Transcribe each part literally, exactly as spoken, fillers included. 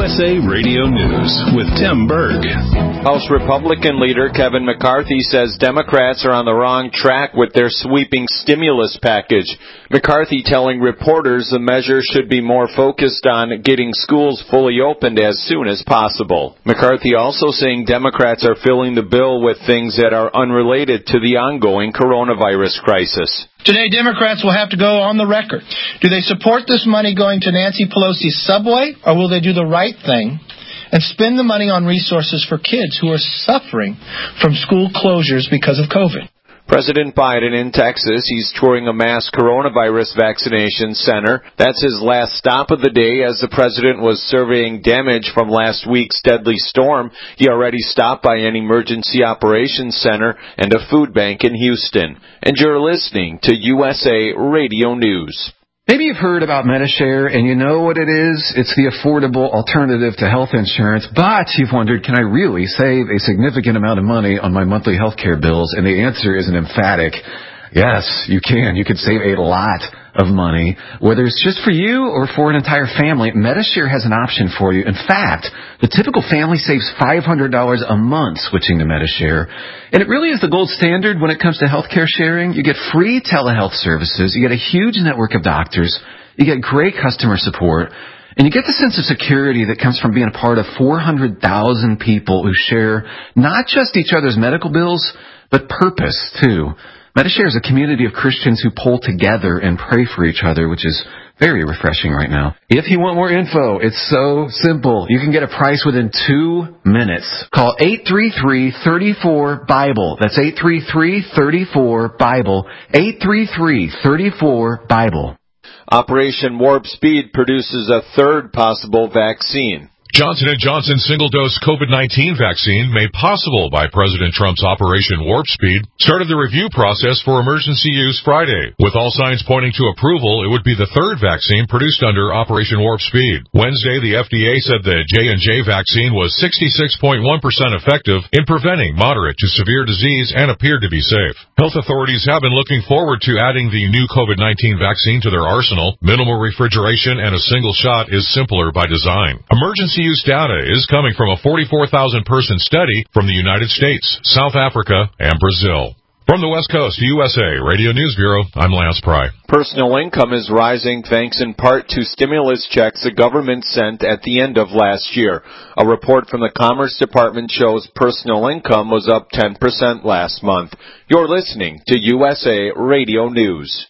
S A Radio News with Tim Berg. House Republican leader Kevin McCarthy says Democrats are on the wrong track with their sweeping stimulus package. McCarthy telling reporters the measure should be more focused on getting schools fully opened as soon as possible. McCarthy also saying Democrats are filling the bill with things that are unrelated to the ongoing coronavirus crisis. Today, Democrats will have to go on the record. Do they support this money going to Nancy Pelosi's subway, or will they do the right thing and spend the money on resources for kids who are suffering from school closures because of COVID? President Biden in Texas, he's touring a mass coronavirus vaccination center. That's his last stop of the day as the president was surveying damage from last week's deadly storm. He already stopped by an emergency operations center and a food bank in Houston. And you're listening to U S A Radio News. Maybe you've heard about Medi-Share, and you know what it is. It's the affordable alternative to health insurance, but you've wondered, can I really save a significant amount of money on my monthly health care bills? And the answer is an emphatic yes, you can. You could save a lot of money, whether it's just for you or for an entire family. Medi-Share has an option for you. In fact, the typical family saves five hundred dollars a month switching to Medi-Share. And it really is the gold standard when it comes to healthcare sharing. You get free telehealth services. You get a huge network of doctors. You get great customer support. And you get the sense of security that comes from being a part of four hundred thousand people who share not just each other's medical bills, but purpose, too. Medi-Share is a community of Christians who pull together and pray for each other, which is very refreshing right now. If you want more info, it's so simple. You can get a price within two minutes. Call eight three three, three four, BIBLE. That's eight three three, three four, BIBLE. eight three three, three four, BIBLE. Operation Warp Speed produces a third possible vaccine. Johnson and Johnson single-dose COVID nineteen vaccine, made possible by President Trump's Operation Warp Speed, started the review process for emergency use Friday. With all signs pointing to approval, it would be the third vaccine produced under Operation Warp Speed. Wednesday, the F D A said the J and J vaccine was sixty-six point one percent effective in preventing moderate to severe disease and appeared to be safe. Health authorities have been looking forward to adding the new COVID nineteen vaccine to their arsenal. Minimal refrigeration and a single shot is simpler by design. Emergency use data is coming from a forty-four thousand person study from the United States, South Africa, and Brazil. From the West Coast, U S A Radio News Bureau, I'm Lance Pry. Personal income is rising thanks in part to stimulus checks the government sent at the end of last year. A report from the Commerce Department shows personal income was up ten percent last month. You're listening to U S A Radio News.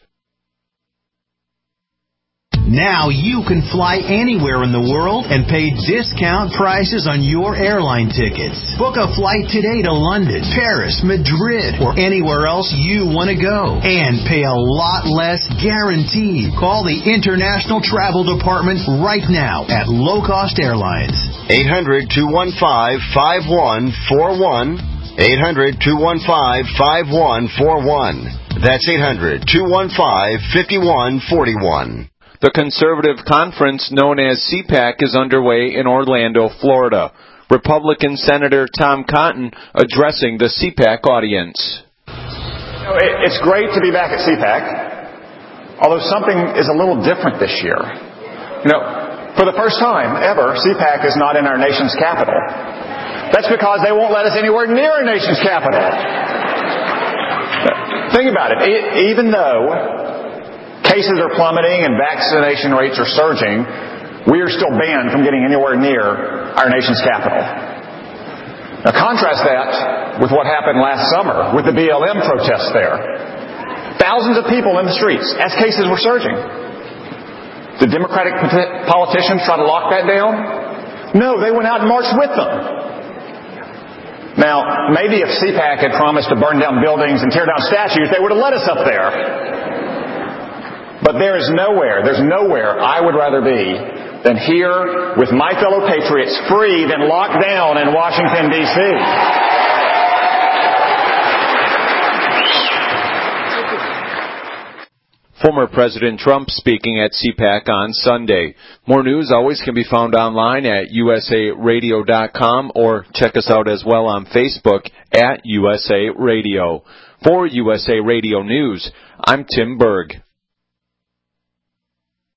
Now you can fly anywhere in the world and pay discount prices on your airline tickets. Book a flight today to London, Paris, Madrid, or anywhere else you want to go. And pay a lot less guaranteed. Call the International Travel Department right now at Low Cost Airlines. eight hundred, two one five, five one four one. eight hundred, two one five, five one four one. That's eight hundred, two one five, five one four one. The conservative conference known as CPAC is underway in Orlando, Florida. Republican Senator Tom Cotton addressing the CPAC audience. You know, it's great to be back at CPAC, although something is a little different this year. You know, for the first time ever, CPAC is not in our nation's capital. That's because they won't let us anywhere near our nation's capital. Think about it. Even though cases are plummeting and vaccination rates are surging, we are still banned from getting anywhere near our nation's capital. Now contrast that with what happened last summer with the B L M protests there. Thousands of people in the streets as cases were surging. Did Democratic politicians try to lock that down? No, they went out and marched with them. Now, maybe if CPAC had promised to burn down buildings and tear down statues, they would have let us up there. But there is nowhere, there's nowhere I would rather be than here with my fellow patriots, free than locked down in Washington, D C Former President Trump speaking at CPAC on Sunday. More news always can be found online at U S A radio dot com or check us out as well on Facebook at U S A Radio. For U S A Radio News, I'm Tim Berg.